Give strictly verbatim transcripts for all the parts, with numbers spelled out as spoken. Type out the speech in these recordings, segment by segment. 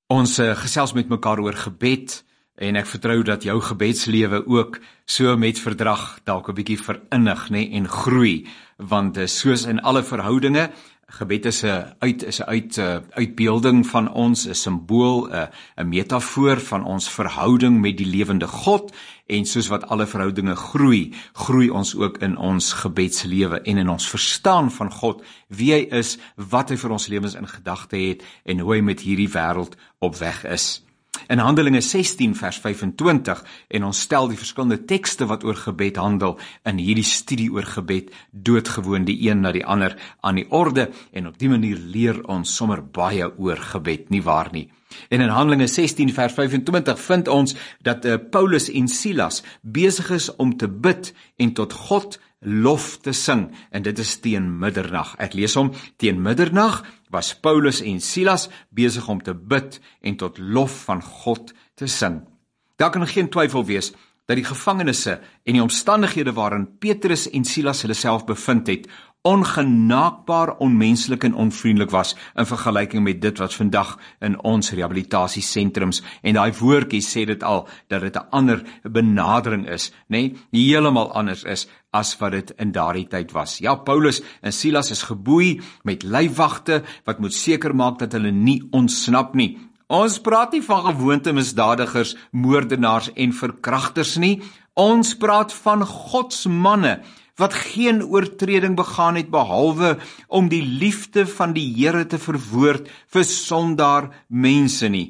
Ons uh, gesels met mekaar oor gebed en ek vertrou dat jou gebedslewe ook so met verdrag dalk 'n bietjie verinnig, nê, en groei, want uh, soos in alle verhoudinge, gebed is 'n uit is 'n uit uh, uitbeelding van ons, 'n simbool, 'n uh, 'n metafoor van ons verhouding met die lewende God, en soos wat alle verhoudinge groei, groei ons ook in ons gebedslewe en in ons verstaan van God, wie hy is, wat hy vir ons lewens in gedagte het en hoe hy met hierdie wêreld op weg is. In Handelinge sestien vers vyf-en-twintig, en ons stel die verskillende tekste wat oor gebed handel in hierdie studie oor gebed doodgewoon die een na die ander aan die orde, en op die manier leer ons sommer baie oor gebed, nie waar nie. En in Handelinge sestien vers vyf-en-twintig vind ons dat uh, Paulus en Silas besig is om te bid en tot God lof te sing, en dit is teen middernag. Ek lees hom, teen middernag was Paulus en Silas besig om te bid en tot lof van God te sing. Daar kan geen twyfel wees dat die gevangenisse en die omstandighede waarin Petrus en Silas hulle self bevind het, ongenaakbaar onmenslik en onvriendelik was in vergelyking met dit wat vandag in ons rehabilitasiesentrums, en daai woordjie sê dit al, dat dit 'n ander benadering is, nê, nee, heeltemal anders is as wat dit in daardie tyd was. Ja, Paulus en Silas is geboei met lyfwagte wat moet seker maak dat hulle nie ontsnap nie. Ons praat nie van gewoonte misdadigers, moordenaars en verkragters nie. Ons praat van godsmanne wat geen oortreding begaan het behalwe om die liefde van die Here te verwoord vir sondaar mense nie.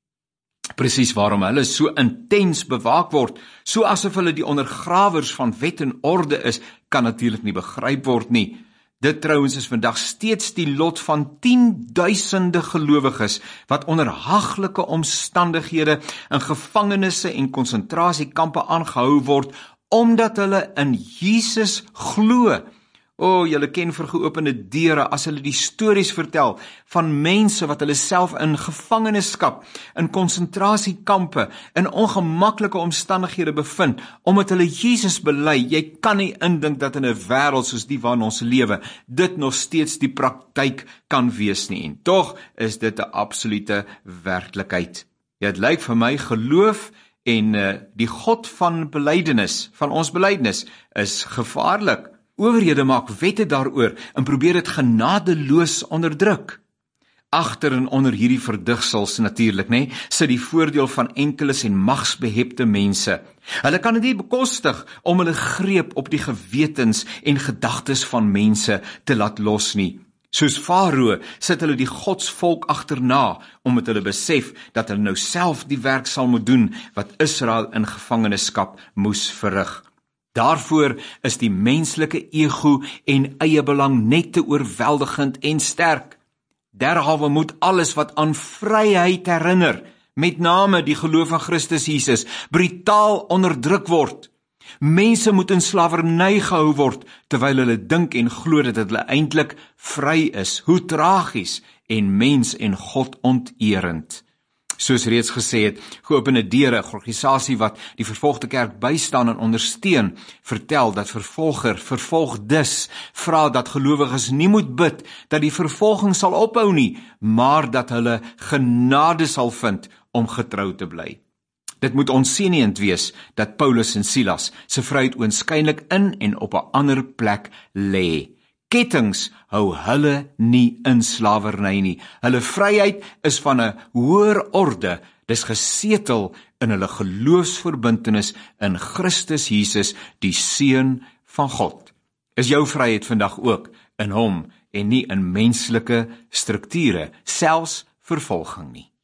Presies waarom hulle so intens bewaak word, so asof hulle die ondergrawers van wet en orde is, kan natuurlik nie begryp word nie. Dit trouwens is vandag steeds die lot van tienduisende gelowiges wat onder haglike omstandighede in gevangenisse en konsentrasiekampe aangehou word, omdat hulle in Jesus glo. O, oh, julle ken vir geopende deure as hulle die stories vertel van mense wat hulle self in gevangenskap, in konsentrasiekampe, in ongemaklike omstandighede bevind, omdat hulle Jesus bely. Jy kan nie indink dat in 'n wêreld soos die waarin ons lewe, dit nog steeds die praktyk kan wees nie. En tog is dit 'n absolute werklikheid. Ja, dit lyk vir my geloof en uh, die God van belydenis, van ons belydenis, is gevaarlik. Owerhede maak wette daaroor en probeer dit genadeloos onderdruk. Agter en onder hierdie verdigsels natuurlik, nê, sit die voordeel van enkeles en magsbehepte mense. Hulle kan dit nie bekostig om hulle greep op die gewetens en gedagtes van mense te laat los nie. Soos Farao sit hulle die godsvolk agterna, omdat hulle besef dat hulle nou self die werk sal moet doen wat Israel in gevangenskap moes verrig. Daarvoor is die menslike ego en eie belang net te oorweldigend en sterk. Derhalwe moet alles wat aan vryheid herinner, met name die geloof in Christus Jesus, brutaal onderdruk word. Mense moet in slawerny gehou word, terwyl hulle dink en glo dat hulle eintlik vry is. Hoe tragies en mens en God onteerend. Soos reeds gesê het, Geopende Deure, 'n organisasie wat die vervolgde kerk bystaan en ondersteun, vertel dat vervolger vervolgdes vra dat gelowiges nie moet bid dat die vervolging sal ophou nie, maar dat hulle genade sal vind om getrou te bly. Dit moet onseeniend wees dat Paulus en Silas se vryheid oënskynlik in en op 'n ander plek lê. Kettings hou hulle nie in slawerny nie. Hulle vryheid is van 'n hoër orde, dis gesetel in hulle geloofsverbintenis in Christus Jesus, die Seun van God. Is jou vryheid vandag ook in hom en nie in menslike strukture, selfs vervolging nie?